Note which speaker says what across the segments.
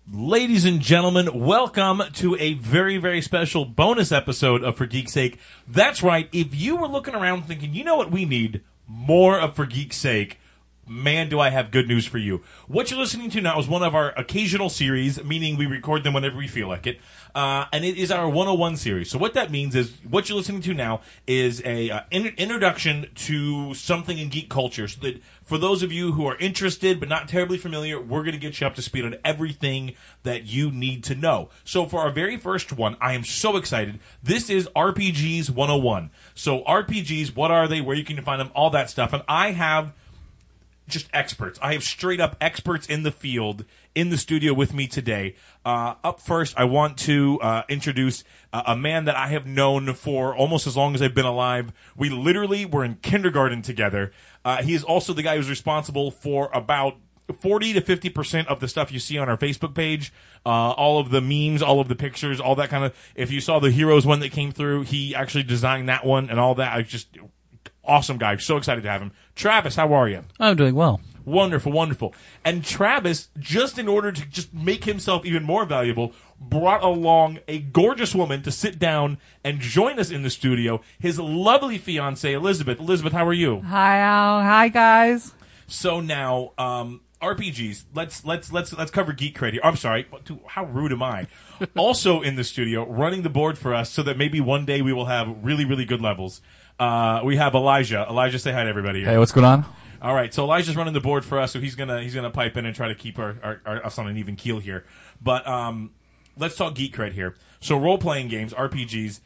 Speaker 1: Ladies and gentlemen, welcome to a very, very special bonus episode of For Geek's Sake. That's right, if you were looking around thinking, you know what we need? More of For Geek's Sake. Man, do I have good news for you. What you're listening to now is one of our occasional series, meaning we record them whenever we feel like it. And it is our 101 series. So what that means is what you're listening to now is a introduction to something in geek culture. So that for those of you who are interested but not terribly familiar, we're going to get you up to speed on everything that you need to know. So for our very first one, I am so excited. This is RPGs 101. So RPGs, what are they? Where you can find them? All that stuff. And I have just experts. I have straight up experts in the field in the studio with me today. Up first, I want to introduce a man that I have known for almost as long as I've been alive. We literally were in kindergarten together. He is also the guy who's responsible for about 40 to 50% of the stuff you see on our Facebook page. All of the memes, all of the pictures, all that kind of. If you saw the Heroes one that came through, he actually designed that one and all that. I just awesome guy. So excited to have him. Travis, how are you?
Speaker 2: I'm doing well.
Speaker 1: Wonderful, wonderful. And Travis, just in order to just make himself even more valuable, brought along a gorgeous woman to sit down and join us in the studio. His lovely fiancée, Elizabeth. Elizabeth, how are you?
Speaker 3: Hi, Al. Hi, guys.
Speaker 1: So now, RPGs. Let's cover Geek Cred here. I'm sorry. How rude am I? Also in the studio, running the board for us, so that maybe one day we will have really, really good levels. We have Elijah. Elijah, say hi to everybody here.
Speaker 2: Hey, what's going on?
Speaker 1: All right, so Elijah's running the board for us, so he's gonna pipe in and try to keep us on an even keel here. But let's talk Geek Cred here. So role-playing games, RPGs.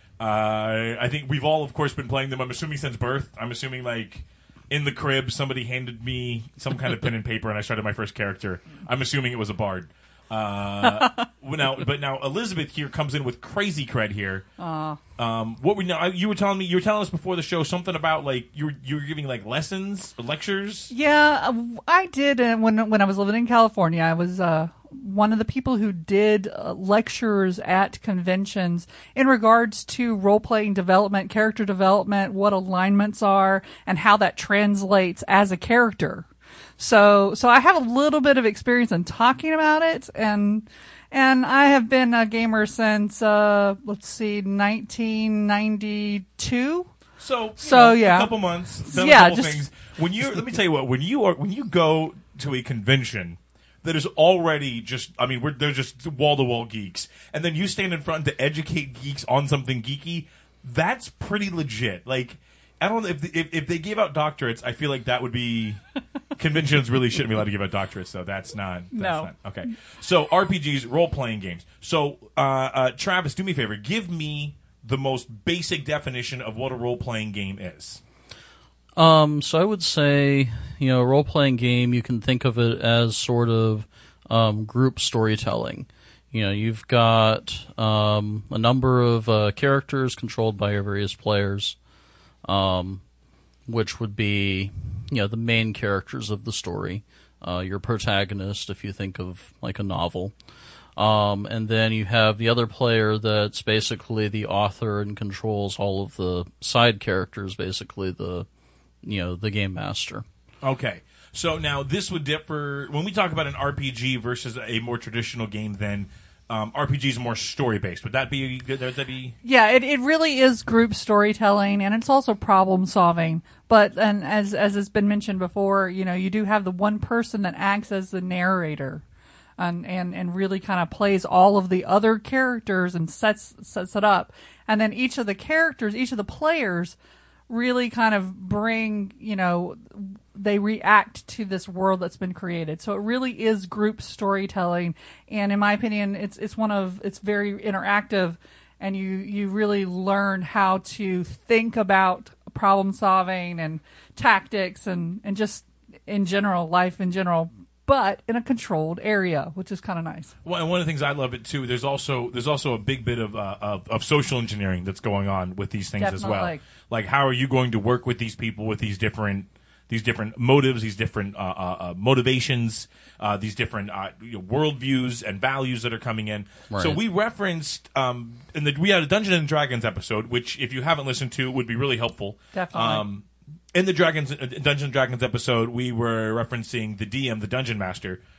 Speaker 1: I think we've all, of course, been playing them. I'm assuming since birth. I'm assuming like in the crib, somebody handed me some kind of pen and paper, and I started my first character. I'm assuming it was a bard. But now Elizabeth here comes in with crazy cred here. You were telling us before the show something about like you were giving like lessons or lectures.
Speaker 3: Yeah, I did. When I was living in California, I was one of the people who did lectures at conventions in regards to role-playing development, character development, what alignments are, and how that translates as a character. So I have a little bit of experience in talking about it, and I have been a gamer since 1992.
Speaker 1: So
Speaker 3: yeah,
Speaker 1: a couple months, done
Speaker 3: yeah,
Speaker 1: a couple things. Let me tell you what, when you go to a convention that is already they're just wall-to-wall geeks, and then you stand in front to educate geeks on something geeky, that's pretty legit. Like, I don't know if they gave out doctorates, I feel like that would be conventions really shouldn't be allowed to give out doctorates, though. That's not okay. So RPGs, role-playing games. So Travis, do me a favor, give me the most basic definition of what a role-playing game is.
Speaker 2: So I would say, a role-playing game, you can think of it as sort of group storytelling. You've got a number of characters controlled by your various players, which would be, the main characters of the story. Your protagonist, if you think of like a novel. And then you have the other player that's basically the author and controls all of the side characters, basically the game master.
Speaker 1: Okay. So now this would differ when we talk about an RPG versus a more traditional game. Then RPGs are more story based. Would that be?
Speaker 3: Yeah, it really is group storytelling, and it's also problem solving. But as has been mentioned before, you do have the one person that acts as the narrator, and really kind of plays all of the other characters and sets it up, and then each of the players really kind of bring, they react to this world that's been created. So it really is group storytelling. And in my opinion, it's very interactive, and you really learn how to think about problem solving and tactics and just in general, life in general, but in a controlled area, which is kind of nice.
Speaker 1: Well, and one of the things I love it too. There's also a big bit of social engineering that's going on with these things as well. Like, how are you going to work with these people with these different motives, these different motivations, these different worldviews and values that are coming in. Right. So we referenced we had a Dungeons and Dragons episode, which if you haven't listened to would be really helpful.
Speaker 3: Definitely.
Speaker 1: In the Dungeons and Dragons episode, we were referencing the DM, the Dungeon Master,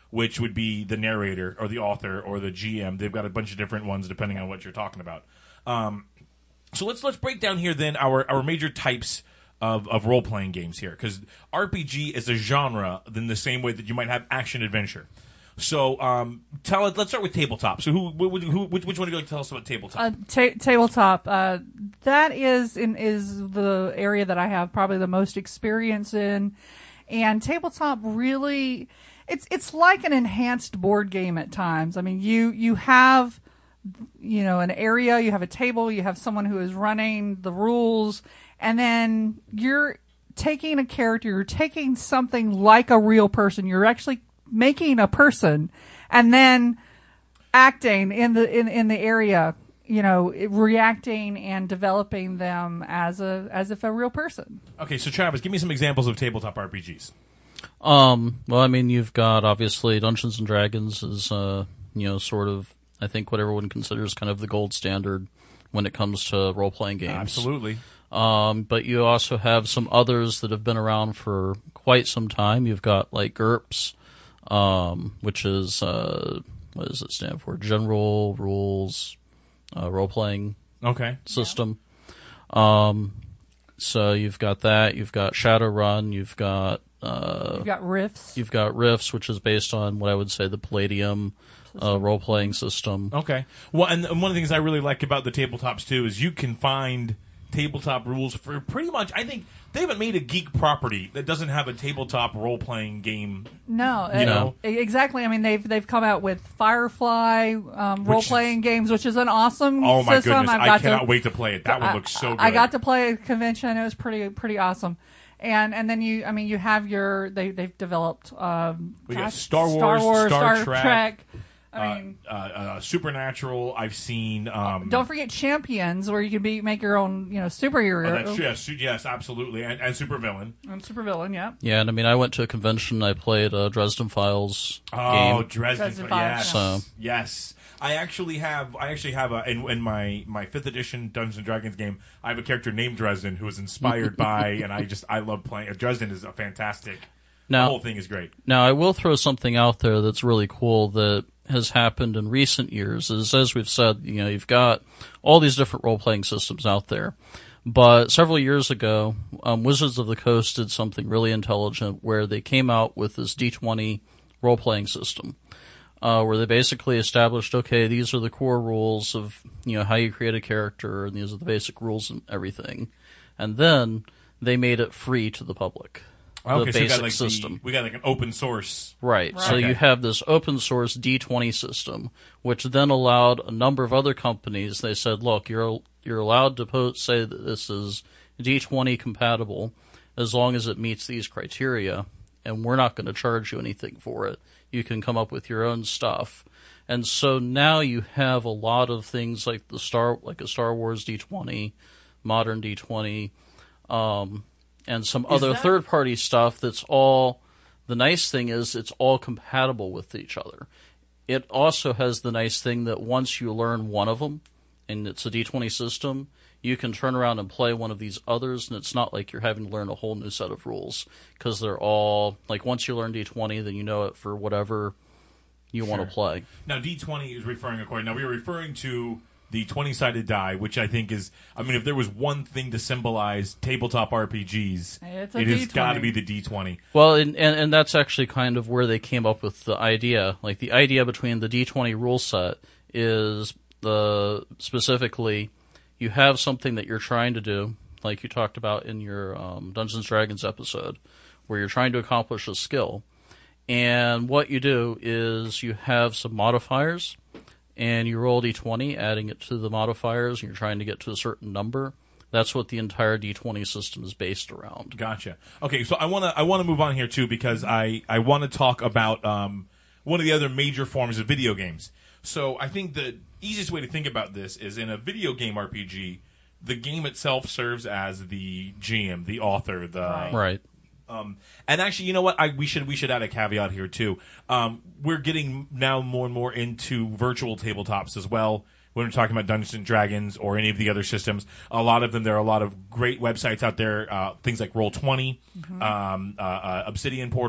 Speaker 1: which would be the narrator or the author or the GM. They've got a bunch of different ones depending on what you're talking about. So let's break down here then our major types of role playing games here, because RPG is a genre in the same way that you might have action adventure. So let's start with tabletop. So which one would you like to tell us about tabletop?
Speaker 3: Tabletop. That is the area that I have probably the most experience in, and tabletop really, it's like an enhanced board game at times. I mean, you have, an area, you have a table, you have someone who is running the rules, and then you're taking a character, you're taking something like a real person, you're actually making a person, and then acting in the area, reacting and developing them as if a real person.
Speaker 1: Okay, so Travis, give me some examples of tabletop RPGs.
Speaker 2: Well, I mean, you've got obviously Dungeons and Dragons is sort of, I think, what everyone considers kind of the gold standard when it comes to role playing games.
Speaker 1: Absolutely.
Speaker 2: But you also have some others that have been around for quite some time. You've got like GURPS, which is what does it stand for? General Rules Role Playing System. So you've got that. You've got Shadowrun. You've got
Speaker 3: Rifts.
Speaker 2: You've got Rifts, which is based on what I would say the Palladium role playing system.
Speaker 1: Okay. Well, and one of the things I really like about the tabletops too is you can find tabletop rules for pretty much. I think they haven't made a geek property that doesn't have a tabletop role playing game.
Speaker 3: No, exactly. I mean, they've come out with Firefly role playing games, which is an awesome.
Speaker 1: Oh my
Speaker 3: system.
Speaker 1: goodness! I cannot wait to play it. That one looks so good.
Speaker 3: I got to play a convention. It was pretty awesome. And then you have they've developed
Speaker 1: we got Star Wars, Star Trek.
Speaker 3: I mean,
Speaker 1: Supernatural. I've seen.
Speaker 3: Don't forget Champions, where you can make your own, superhero.
Speaker 1: Oh, yes, absolutely, and supervillain.
Speaker 3: And supervillain, yeah.
Speaker 2: Yeah, and I mean, I went to a convention. I played Dresden Files.
Speaker 1: Oh,
Speaker 2: game.
Speaker 1: Dresden Files.
Speaker 2: Yes.
Speaker 1: Yes. I actually have in my 5th edition Dungeons and Dragons game, I have a character named Dresden who is inspired by, and I love playing. Dresden is a fantastic. The whole thing is great.
Speaker 2: Now, I will throw something out there that's really cool that has happened in recent years. Is, as we've said, you've got all these different role-playing systems out there. But several years ago, Wizards of the Coast did something really intelligent where they came out with this D20 role-playing system. Where they basically established, okay, these are the core rules of, how you create a character, and these are the basic rules and everything. And then they made it free to the public.
Speaker 1: Okay,
Speaker 2: the basic
Speaker 1: so
Speaker 2: system.
Speaker 1: we got like an open source.
Speaker 2: Right. So you have this open source D20 system, which then allowed a number of other companies, they said, look, you're allowed to say that this is D20 compatible as long as it meets these criteria, and we're not going to charge you anything for it. You can come up with your own stuff. And so now you have a lot of things like a Star Wars D20, modern D20, and some other third-party stuff that's all... The nice thing is it's all compatible with each other. It also has the nice thing that once you learn one of them, and it's a D20 system, you can turn around and play one of these others, and it's not like you're having to learn a whole new set of rules, because they're all... Like, once you learn D20, then you know it for whatever you want to play.
Speaker 1: Now, D20 is referring, now we are referring to the 20-sided die, which I think is... I mean, if there was one thing to symbolize tabletop RPGs, it has got to be the D20.
Speaker 2: Well, and that's actually kind of where they came up with the idea. Like, the idea between the D20 rule set is specifically... You have something that you're trying to do, like you talked about in your Dungeons & Dragons episode, where you're trying to accomplish a skill. And what you do is you have some modifiers, and you roll D20, adding it to the modifiers, and you're trying to get to a certain number. That's what the entire D20 system is based around.
Speaker 1: Gotcha. Okay, so I wanna move on here, too, because I want to talk about one of the other major forms of video games. So I think the easiest way to think about this is in a video game RPG, the game itself serves as the GM, the author,
Speaker 2: Right.
Speaker 1: And actually, you know what? We should add a caveat here too. We're getting now more and more into virtual tabletops as well. When we're talking about Dungeons and Dragons or any of the other systems, a lot of them, there are a lot of great websites out there. Things like Roll20, Obsidian Portal.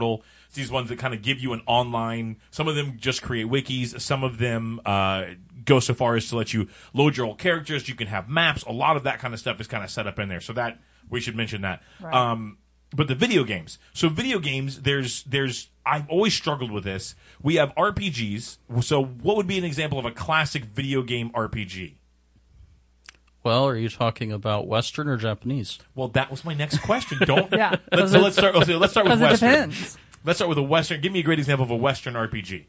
Speaker 1: It's these ones that kind of give you an online. Some of them just create wikis. Some of them go so far as to let you load your old characters. You can have maps. A lot of that kind of stuff is kind of set up in there. So that we should mention that.
Speaker 3: Right.
Speaker 1: But the video games. So video games, there's I've always struggled with this. We have RPGs. So what would be an example of a classic video game RPG?
Speaker 2: Well, are you talking about Western or Japanese?
Speaker 1: Well, that was my next question. Don't.
Speaker 3: Yeah.
Speaker 1: Let's start. Let's start with
Speaker 3: Because it
Speaker 1: Western.
Speaker 3: depends.
Speaker 1: Let's start with a Western. Give me a great example of a Western RPG.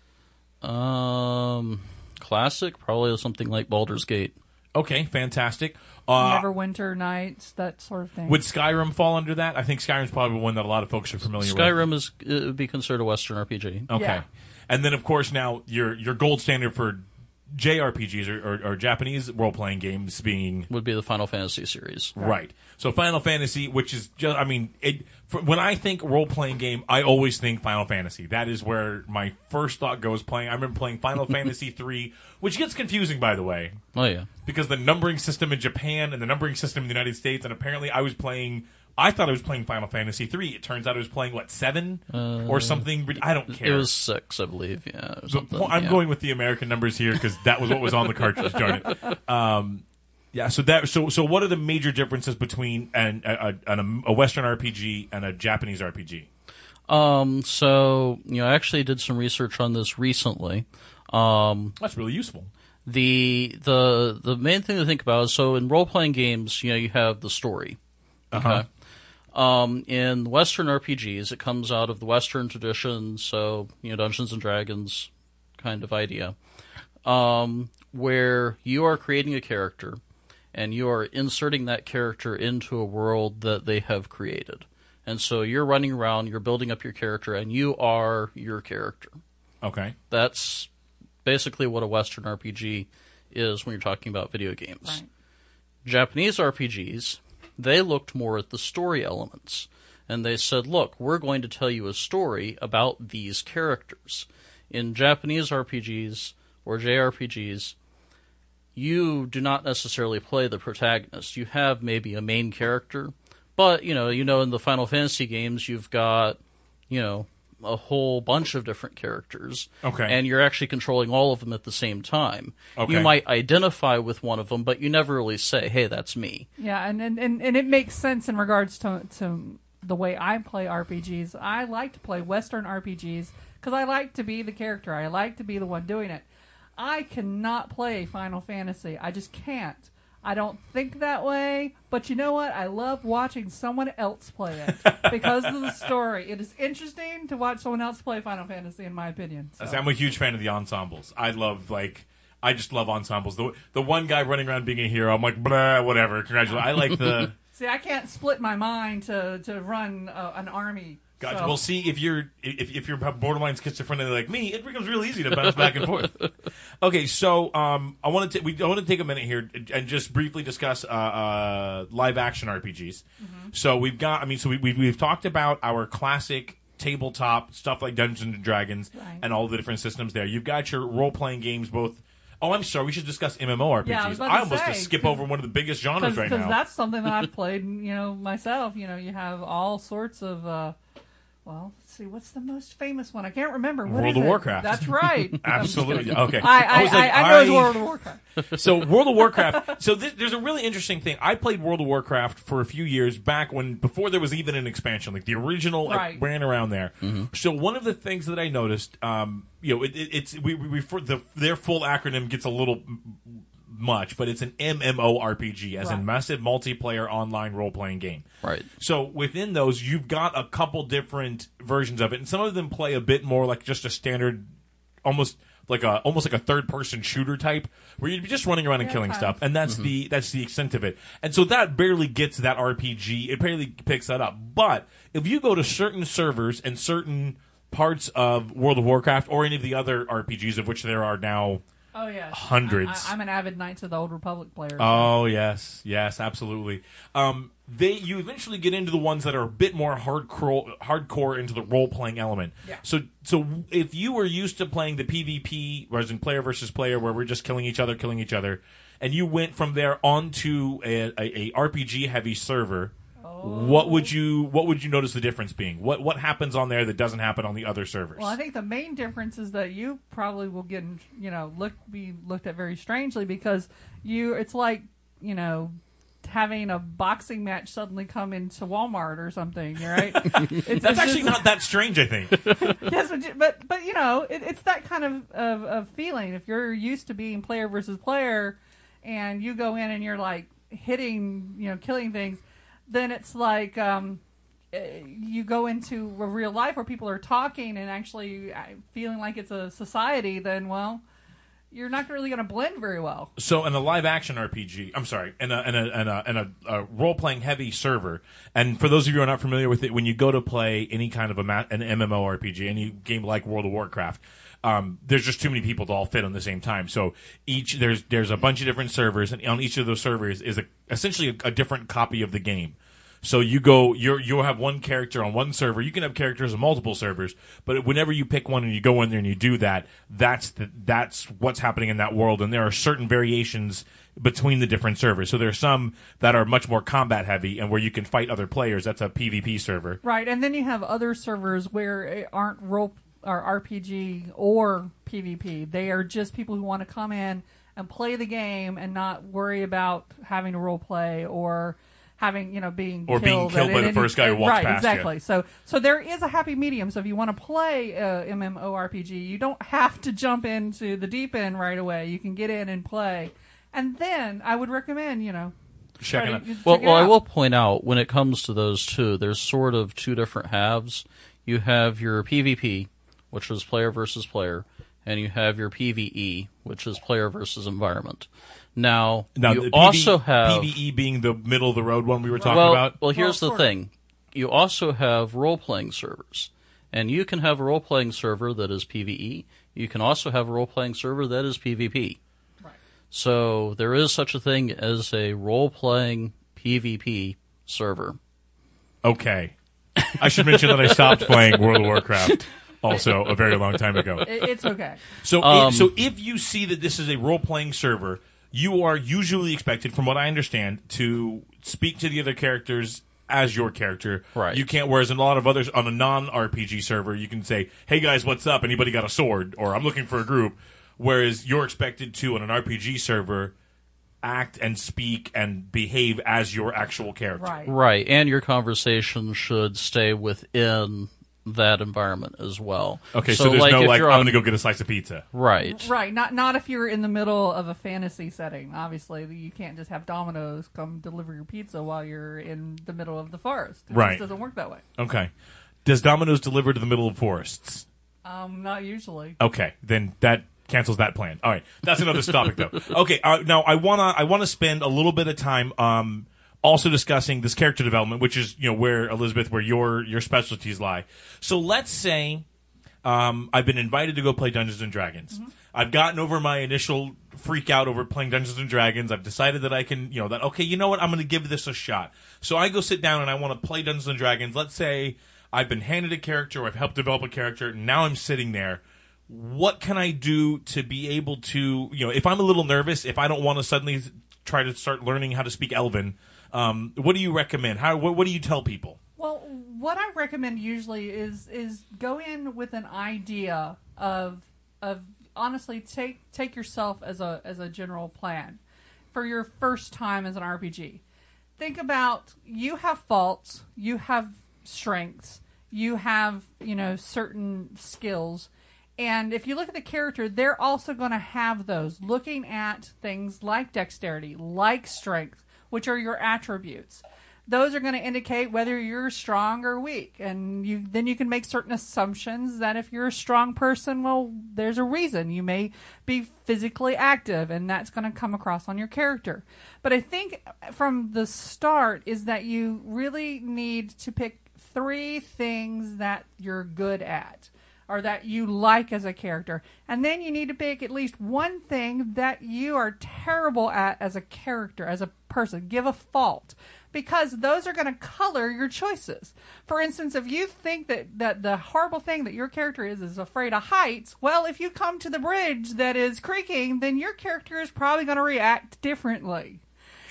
Speaker 2: Classic, probably something like Baldur's Gate.
Speaker 1: Okay, fantastic.
Speaker 3: Neverwinter Nights, that sort of thing.
Speaker 1: Would Skyrim fall under that? I think Skyrim's probably one that a lot of folks are familiar with.
Speaker 2: Skyrim would be considered a Western RPG.
Speaker 1: Okay.
Speaker 3: Yeah.
Speaker 1: And then, of course, now your gold standard for JRPGs or Japanese role-playing games being...
Speaker 2: Would be the Final Fantasy series.
Speaker 1: Right. So Final Fantasy, which is just... I mean, when I think role-playing game, I always think Final Fantasy. That is where my first thought goes playing. I remember playing Final Fantasy 3, which gets confusing, by the way.
Speaker 2: Oh, yeah.
Speaker 1: Because the numbering system in Japan and the numbering system in the United States, and apparently I thought I was playing Final Fantasy 3. It turns out I was playing, 7? Or something? I don't care.
Speaker 2: It was 6, I believe, yeah. Or something,
Speaker 1: I'm going with the American numbers here because that was what was on the cartridge, darn it. Yeah, so what are the major differences between a Western RPG and a Japanese RPG?
Speaker 2: So, I actually did some research on this recently.
Speaker 1: That's really useful.
Speaker 2: The main thing to think about is, so in role-playing games, you have the story. Okay. In Western RPGs, it comes out of the Western tradition, so, Dungeons and Dragons kind of idea, where you are creating a character, and you are inserting that character into a world that they have created. And so you're running around, you're building up your character, and you are your character.
Speaker 1: Okay.
Speaker 2: That's basically what a Western RPG is when you're talking about video games.
Speaker 3: Right.
Speaker 2: Japanese RPGs, they looked more at the story elements. And they said, look, we're going to tell you a story about these characters. In Japanese RPGs or JRPGs, you do not necessarily play the protagonist. You have maybe a main character. But, in the Final Fantasy games, you've got, a whole bunch of different characters.
Speaker 1: Okay.
Speaker 2: And you're actually controlling all of them at the same time.
Speaker 1: Okay.
Speaker 2: You might identify with one of them, but you never really say, hey, that's me.
Speaker 3: Yeah, and it makes sense in regards to the way I play RPGs. I like to play Western RPGs because I like to be the character. I like to be the one doing it. I cannot play Final Fantasy. I just can't. I don't think that way, but you know what? I love watching someone else play it because of the story. It is interesting to watch someone else play Final Fantasy, in my opinion. So.
Speaker 1: I'm a huge fan of the ensembles. I just love ensembles. The one guy running around being a hero, I'm like, blah, whatever. Congratulations. I like the...
Speaker 3: See, I can't split my mind to run an army.
Speaker 1: Gotcha.
Speaker 3: So.
Speaker 1: Well, see, if you're borderline schizophrenic like me, it becomes real easy to bounce back and forth. Okay, so I want to take a minute here and just briefly discuss live action RPGs. Mm-hmm. So we've talked about our classic tabletop stuff like Dungeons and Dragons and all the different systems there. You've got your role playing games both. Oh, I'm sorry. We should discuss MMORPGs.
Speaker 3: Yeah,
Speaker 1: I almost just skip over one of the biggest genres right now.
Speaker 3: Because that's something that I've played, myself. You have all sorts of. Well, let's see. What's the most famous one? I can't remember. What
Speaker 1: World
Speaker 3: is
Speaker 1: of
Speaker 3: it?
Speaker 1: Warcraft.
Speaker 3: That's right.
Speaker 1: Absolutely. Okay.
Speaker 3: I know it's World of Warcraft.
Speaker 1: So World of Warcraft. So there's a really interesting thing. I played World of Warcraft for a few years back before there was even an expansion, like the original ran around there. Mm-hmm. So one of the things that I noticed, their full acronym gets a little much, but it's an MMORPG, as in massive multiplayer online role-playing game.
Speaker 2: Right.
Speaker 1: So within those, you've got a couple different versions of it, and some of them play a bit more like just a standard, almost like a third-person shooter type, where you'd be just running around and killing stuff, and that's the extent of it. And so that barely gets that RPG. It barely picks that up. But if you go to certain servers and certain parts of World of Warcraft or any of the other RPGs, of which there are now.
Speaker 3: Oh, yes.
Speaker 1: Hundreds.
Speaker 3: I'm an avid Knights of the Old Republic player.
Speaker 1: Oh, yes. Yes, absolutely. You eventually get into the ones that are a bit more hardcore into the role-playing element. Yeah. So if you were used to playing the PvP, whereas in player versus player, where we're just killing each other, and you went from there onto a RPG-heavy server, what would you notice the difference being? What happens on there that doesn't happen on the other servers?
Speaker 3: Well, I think the main difference is that you probably will get, be looked at very strangely because it's like, having a boxing match suddenly come into Walmart or something, right?
Speaker 1: That's actually not that strange, I think.
Speaker 3: Yes, but it's that kind of feeling. If you're used to being player versus player, and you go in and you're like hitting, killing things, then it's like you go into a real life where people are talking and actually feeling like it's a society. Then, well, you're not really going to blend very well.
Speaker 1: So in a live action RPG, I'm sorry, in a role playing heavy server, and for those of you who are not familiar with it, when you go to play any kind of an MMORPG, any game like World of Warcraft, there's just too many people to all fit on the same time. So there's a bunch of different servers, and on each of those servers is essentially a different copy of the game. So you'll have one character on one server. You can have characters on multiple servers, but whenever you pick one and you go in there and you do that, that's what's happening in that world. And there are certain variations between the different servers. So there are some that are much more combat heavy and where you can fight other players. That's a PvP server.
Speaker 3: Right, and then you have other servers where it aren't role or RPG or PvP. They are just people who want to come in and play the game and not worry about having to role play or having, being
Speaker 1: killed by the first guy who walks past you.
Speaker 3: Right, exactly. So there is a happy medium. So if you want to play MMORPG, you don't have to jump into the deep end right away. You can get in and play. And then I would recommend,
Speaker 1: checking it.
Speaker 2: Well, I will point out, when it comes to those two, there's sort of two different halves. You have your PvP, which is player versus player, and you have your PvE, which is player versus environment. Now you also have
Speaker 1: PvE being the middle of the road one we were talking about.
Speaker 2: Well, here's the thing: you also have role-playing servers, and you can have a role-playing server that is PvE. You can also have a role-playing server that is PvP.
Speaker 3: Right.
Speaker 2: So there is such a thing as a role-playing PvP server.
Speaker 1: Okay, I should mention that I stopped playing World of Warcraft. Also, a very long time ago.
Speaker 3: It's okay.
Speaker 1: So if you see that this is a role-playing server, you are usually expected, from what I understand, to speak to the other characters as your character.
Speaker 2: Right.
Speaker 1: You can't, whereas in a lot of others, on a non-RPG server, you can say, hey guys, what's up? Anybody got a sword? Or I'm looking for a group. Whereas you're expected to, on an RPG server, act and speak and behave as your actual character.
Speaker 2: Right, and your conversation should stay within that environment as well.
Speaker 1: Okay, so there's no I'm going to go get a slice of pizza.
Speaker 2: Right.
Speaker 3: Not if you're in the middle of a fantasy setting. Obviously, you can't just have Domino's come deliver your pizza while you're in the middle of the forest. It just doesn't work that way.
Speaker 1: Okay. Does Domino's deliver to the middle of forests?
Speaker 3: Not usually.
Speaker 1: Okay, then that cancels that plan. All right, that's another topic though. Okay, now I wanna spend a little bit of time also discussing this character development, which is where Elizabeth, where your specialties lie. So let's say I've been invited to go play Dungeons and Dragons. Mm-hmm. I've gotten over my initial freak out over playing Dungeons and Dragons. I've decided that I can, okay, you know what, I'm going to give this a shot. So I go sit down and I want to play Dungeons and Dragons. Let's say I've been handed a character, or I've helped develop a character, and now I'm sitting there. What can I do to be able to, if I'm a little nervous, if I don't want to suddenly try to start learning how to speak Elven, what do you recommend? What do you tell people?
Speaker 3: Well, what I recommend usually is go in with an idea of honestly take yourself as a general plan for your first time as an RPG. Think about, you have faults, you have strengths, you have certain skills. And if you look at the character, they're also going to have those. Looking at things like dexterity, like strength, which are your attributes. Those are going to indicate whether you're strong or weak. And then you can make certain assumptions that if you're a strong person, well, there's a reason. You may be physically active, and that's going to come across on your character. But I think from the start is that you really need to pick 3 things that you're good at, or that you like as a character. And then you need to pick at least one thing that you are terrible at as a character, as a person. Give a fault. Because those are going to color your choices. For instance, if you think that the horrible thing that your character is afraid of heights, well, if you come to the bridge that is creaking, then your character is probably going to react differently.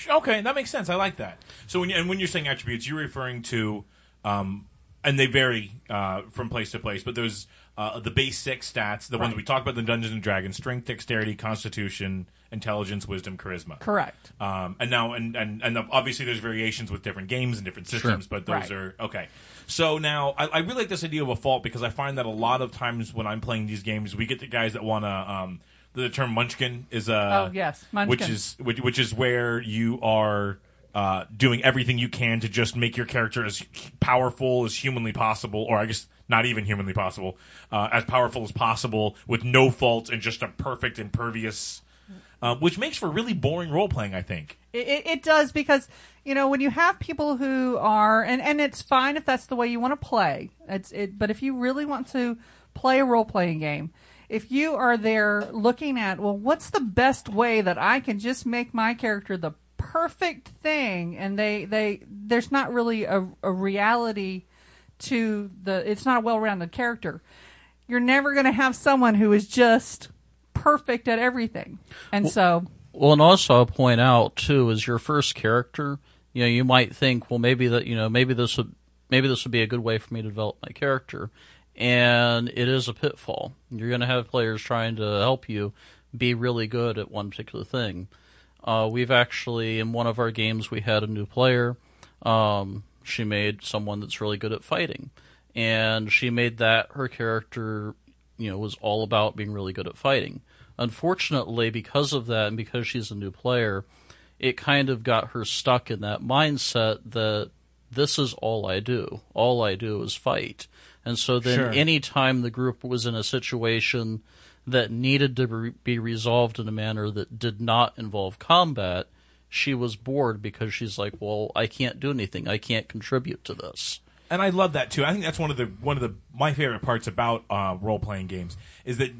Speaker 1: Okay, that makes sense. I like that. So when you're saying attributes, you're referring to, and they vary from place to place, but there's the base 6 stats, the ones we talked about in Dungeons and Dragons: strength, dexterity, constitution, intelligence, wisdom, charisma.
Speaker 3: Correct.
Speaker 1: And now and obviously there's variations with different games and different systems, but those are okay. So now I really like this idea of a fault because I find that a lot of times when I'm playing these games, we get the guys that want to. The term munchkin is
Speaker 3: munchkin.
Speaker 1: which is where you are doing everything you can to just make your character as powerful as humanly possible, or I guess not even humanly possible, as powerful as possible with no faults and just a perfect impervious, which makes for really boring role playing. I think
Speaker 3: it does because when you have people who are and it's fine if that's the way you want to play. But if you really want to play a role playing game. If you are there looking at, well, what's the best way that I can just make my character the perfect thing, and there's not really a reality to it's not a well-rounded character, you're never going to have someone who is just perfect at everything. And
Speaker 2: and also I'll point out too, is your first character, you might think, well, maybe this would be a good way for me to develop my character. And it is a pitfall. You're going to have players trying to help you be really good at one particular thing. We've actually, in one of our games, we had a new player. She made someone that's really good at fighting. And she made that her character, was all about being really good at fighting. Unfortunately, because of that and because she's a new player, it kind of got her stuck in that mindset that this is all I do. All I do is fight. And so then any time the group was in a situation that needed to be resolved in a manner that did not involve combat, she was bored because she's like, well, I can't do anything. I can't contribute to this.
Speaker 1: And I love that too. I think that's one of my favorite parts about role playing games is that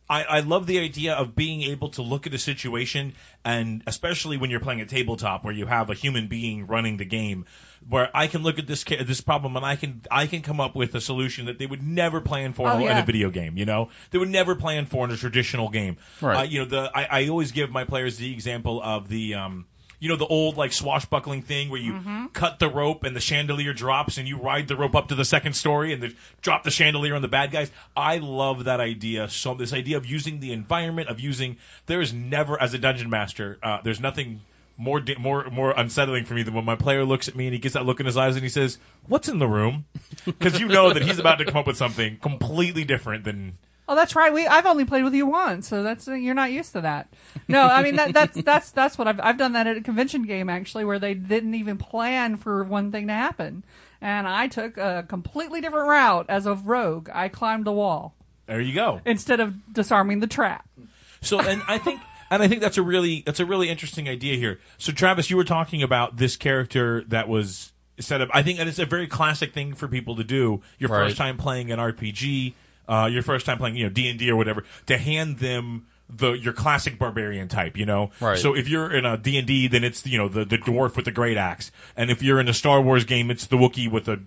Speaker 1: I love the idea of being able to look at a situation, and especially when you're playing a tabletop where you have a human being running the game, where I can look at this problem and I can come up with a solution that they would never plan for in a video game. They would never plan for in a traditional game.
Speaker 2: Right.
Speaker 1: I always give my players the example of the the old swashbuckling thing where you cut the rope and the chandelier drops and you ride the rope up to the second story and drop the chandelier on the bad guys. I love that idea. So this idea of using the environment, there is never, as a dungeon master, there's nothing more unsettling for me than when my player looks at me and he gets that look in his eyes and he says, "What's in the room?" Because that he's about to come up with something completely different than.
Speaker 3: Oh, that's right. I've only played with you once, so that's you're not used to that. No, I mean that's what I've done that at a convention game actually, where they didn't even plan for one thing to happen, and I took a completely different route as a rogue. I climbed the wall.
Speaker 1: There you go.
Speaker 3: Instead of disarming the trap.
Speaker 1: So, and I think that's a really interesting idea here. So, Travis, you were talking about this character that was set up. I think that it's a very classic thing for people to do. Your first time playing an RPG. Your first time playing, D&D or whatever, to hand them your classic barbarian type,
Speaker 2: Right.
Speaker 1: So if you're in a D&D, then it's, the dwarf with the great axe. And if you're in a Star Wars game, it's the Wookiee with a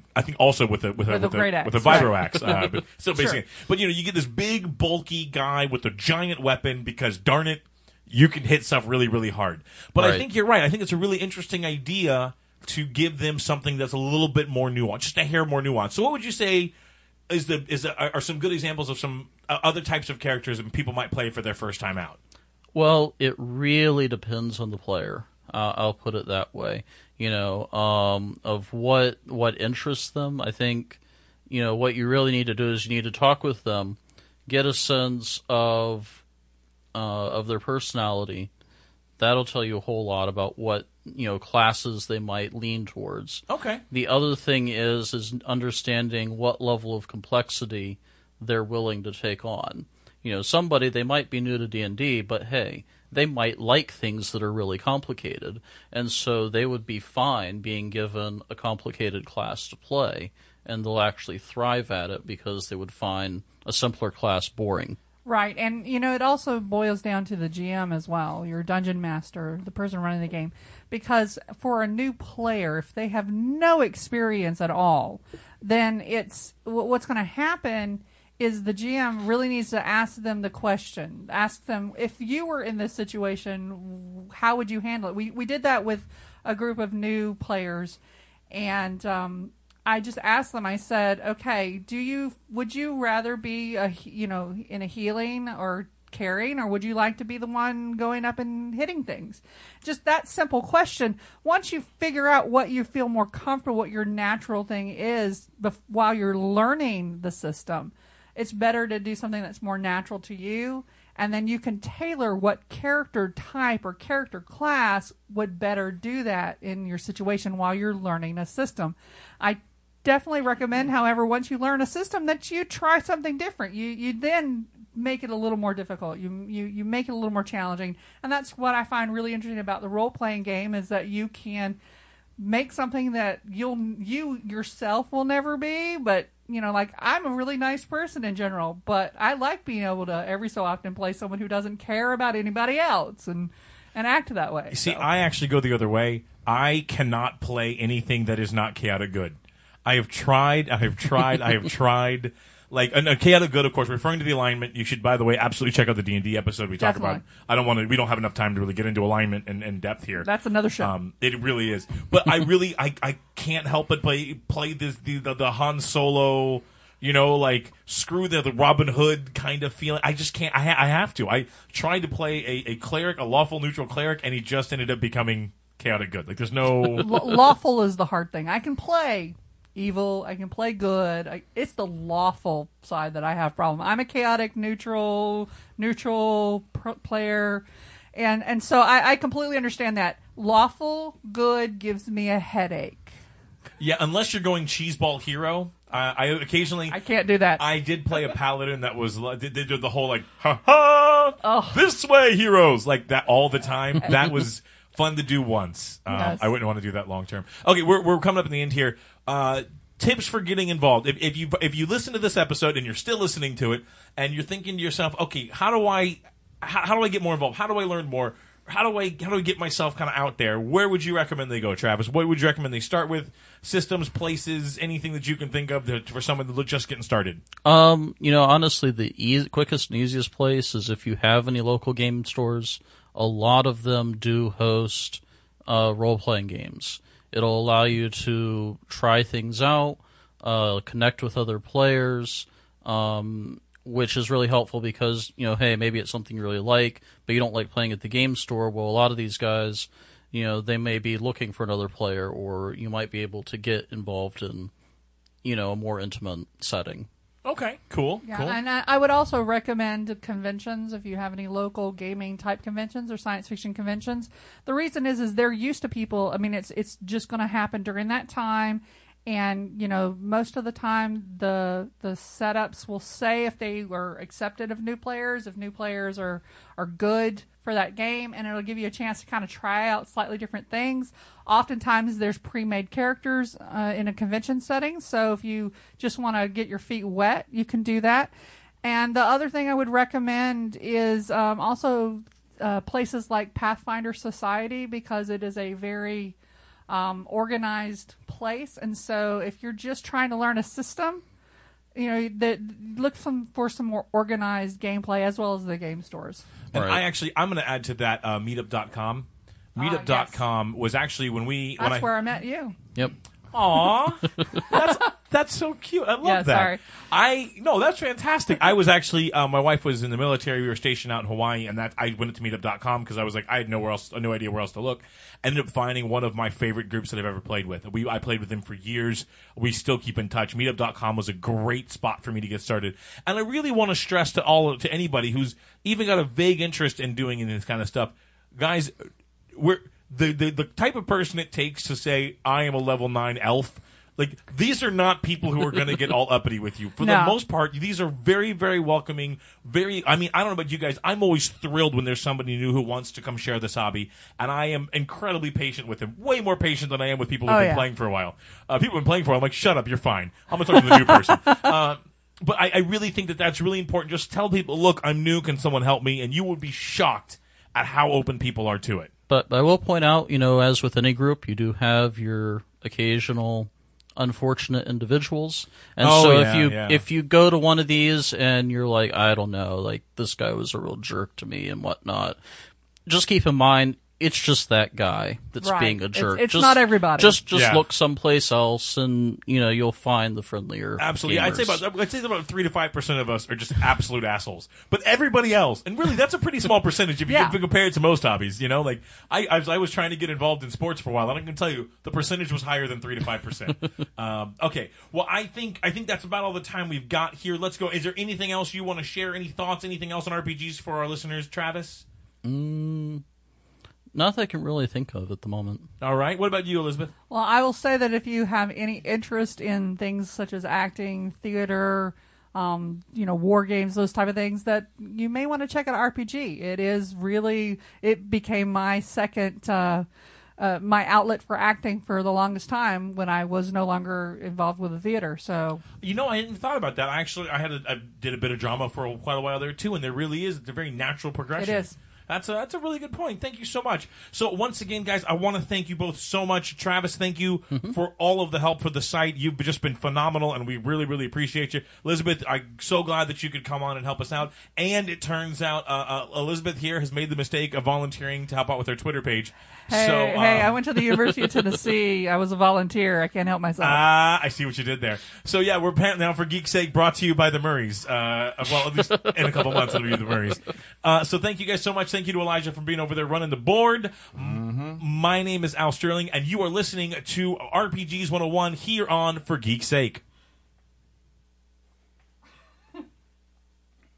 Speaker 1: vibro axe. But still basically. Sure. But, you get this big, bulky guy with a giant weapon because, darn it, you can hit stuff really, really hard. But I think you're right. I think it's a really interesting idea to give them something that's a little bit more nuanced, just a hair more nuanced. So what would you say are some good examples of some other types of characters that people might play for their first time out?
Speaker 2: Well, it really depends on the player. I'll put it that way. Of what interests them. I think, what you really need to do is you need to talk with them, get a sense of their personality. That'll tell you a whole lot about what classes they might lean towards.
Speaker 1: Okay.
Speaker 2: The other thing is understanding what level of complexity they're willing to take on. Somebody, they might be new to D&D, but hey, they might like things that are really complicated, and so they would be fine being given a complicated class to play, and they'll actually thrive at it because they would find a simpler class boring.
Speaker 3: Right, and it also boils down to the GM as well, your dungeon master, the person running the game. Because for a new player, if they have no experience at all, then what's going to happen is the GM really needs to ask them the question. Ask them, if you were in this situation, how would you handle it? We did that with a group of new players, and I just asked them. I said, okay, would you rather be in a healing or carrying, or would you like to be the one going up and hitting things? Just that simple question. Once you figure out what you feel more comfortable, what your natural thing is, while you're learning the system, it's better to do something that's more natural to you, and then you can tailor what character type or character class would better do that in your situation while you're learning a system. I definitely recommend, however, once you learn a system, that you try something different. You then make it a little more difficult. You make it a little more challenging. And that's what I find really interesting about the role-playing game, is that you can make something that you yourself will never be, but like, I'm a really nice person in general, but I like being able to every so often play someone who doesn't care about anybody else and act that way.
Speaker 1: See, I actually go the other way. I cannot play anything that is not chaotic good. I have tried. Like, a chaotic good, of course, referring to the alignment. You should, by the way, absolutely check out the D&D episode we talk about. We don't have enough time to really get into alignment and depth here.
Speaker 3: That's another show.
Speaker 1: It really is. But I can't help but play the Han Solo, like, screw the Robin Hood kind of feeling. I just can't. I have to. I tried to play a cleric, a lawful neutral cleric, and he just ended up becoming chaotic good. Like, there's no...
Speaker 3: Lawful is the hard thing. I can play evil, I can play good. It's the lawful side that I have problem. I'm a chaotic neutral player, and so I completely understand that. Lawful good gives me a headache.
Speaker 1: Yeah, unless you're going cheeseball hero. I
Speaker 3: can't do that.
Speaker 1: I did play a paladin that was did the whole like ha ha this way heroes like that all the time. That was fun to do once.
Speaker 3: Yes.
Speaker 1: I wouldn't want to do that long term. Okay, we're coming up in the end here. Tips for getting involved. If you listen to this episode and you're still listening to it and you're thinking to yourself, okay, how do I get more involved? How do I learn more? How do I get myself kind of out there? Where would you recommend they go, Travis? What would you recommend they start with? Systems, places, anything that you can think of for someone that's just getting started?
Speaker 2: Honestly, the quickest and easiest place is if you have any local game stores. A lot of them do host role-playing games. It'll allow you to try things out, connect with other players, which is really helpful because, hey, maybe it's something you really like, but you don't like playing at the game store. Well, a lot of these guys, they may be looking for another player, or you might be able to get involved in, a more intimate setting.
Speaker 1: Okay, cool.
Speaker 3: Yeah,
Speaker 1: cool.
Speaker 3: And I would also recommend conventions if you have any local gaming type conventions or science fiction conventions. The reason is they're used to people. I mean, it's just going to happen during that time, and most of the time the setups will say if they were accepted of new players, if new players are good for that game, and it'll give you a chance to kind of try out slightly different things. Oftentimes there's pre-made characters in a convention setting, so if you just want to get your feet wet, you can do that. And the other thing I would recommend is also places like Pathfinder Society, because it is a very organized place, and so if you're just trying to learn a system, look for some more organized gameplay as well as the game stores.
Speaker 1: And
Speaker 2: right.
Speaker 1: I'm going to add to that meetup.com. Meetup.com was actually
Speaker 3: That's where I met you.
Speaker 2: Yep.
Speaker 1: Aw, that's so cute. I love that.
Speaker 3: Sorry.
Speaker 1: No, that's fantastic. I was actually my wife was in the military. We were stationed out in Hawaii, and I went to meetup.com because I was like, I had no idea where else to look. Ended up finding one of my favorite groups that I've ever played with. I played with them for years. We still keep in touch. Meetup.com was a great spot for me to get started, and I really want to stress to anybody who's even got a vague interest in doing this kind of stuff, guys. We're the type of person it takes to say I am a level 9 elf. Like, these are not people who are going to get all uppity with you. For the most part, these are very, very welcoming. I don't know about you guys. I'm always thrilled when there's somebody new who wants to come share this hobby, and I am incredibly patient with them. Way more patient than I am with people who've been playing for a while. People who've been playing for a while, I'm like, shut up, you're fine. I'm going to talk to the new person. But I really think that's really important. Just tell people, look, I'm new. Can someone help me? And you will be shocked at how open people are to it.
Speaker 2: But I will point out, as with any group, you do have your occasional unfortunate individuals. And
Speaker 1: Oh,
Speaker 2: so
Speaker 1: yeah.
Speaker 2: if you go to one of these and you're like, I don't know, like this guy was a real jerk to me and whatnot, just keep in mind it's just that guy that's
Speaker 3: Right.
Speaker 2: being a jerk.
Speaker 3: It's not everybody.
Speaker 2: Just
Speaker 1: Yeah.
Speaker 2: look someplace else, and you'll find the friendlier.
Speaker 1: Absolutely.
Speaker 2: gamers.
Speaker 1: I'd say about 3 to 5% of us are just absolute assholes. But everybody else, and really that's a pretty small percentage if you
Speaker 3: Yeah.
Speaker 1: compare it to most hobbies, Like I was trying to get involved in sports for a while, and I can tell you the percentage was higher than 3 to 5%. Okay. Well, I think that's about all the time we've got here. Let's go. Is there anything else you want to share? Any thoughts, anything else on RPGs for our listeners, Travis?
Speaker 2: Nothing I can really think of at the moment.
Speaker 1: All right. What about you, Elizabeth?
Speaker 3: Well, I will say that if you have any interest in things such as acting, theater, war games, those type of things, that you may want to check out RPG. It became my second, my outlet for acting for the longest time when I was no longer involved with the theater. So,
Speaker 1: I hadn't thought about that. I did a bit of drama for quite a while there too, and there really is. It's a very natural progression.
Speaker 3: It is.
Speaker 1: That's a really good point. Thank you so much. So once again, guys, I want to thank you both so much. Travis, thank you for all of the help for the site. You've just been phenomenal, and we really, really appreciate you. Elizabeth, I'm so glad that you could come on and help us out. And it turns out Elizabeth here has made the mistake of volunteering to help out with her Twitter page.
Speaker 3: Hey, I went to the University of Tennessee. I was a volunteer. I can't help myself.
Speaker 1: I see what you did there. So yeah, we're now for Geek's Sake brought to you by the Murrays. At least in a couple months it'll be the Murrays. So thank you guys so much. Thank you to Elijah for being over there running the board. My name is Al Sterling, and you are listening to RPGs 101 here on For Geek's Sake.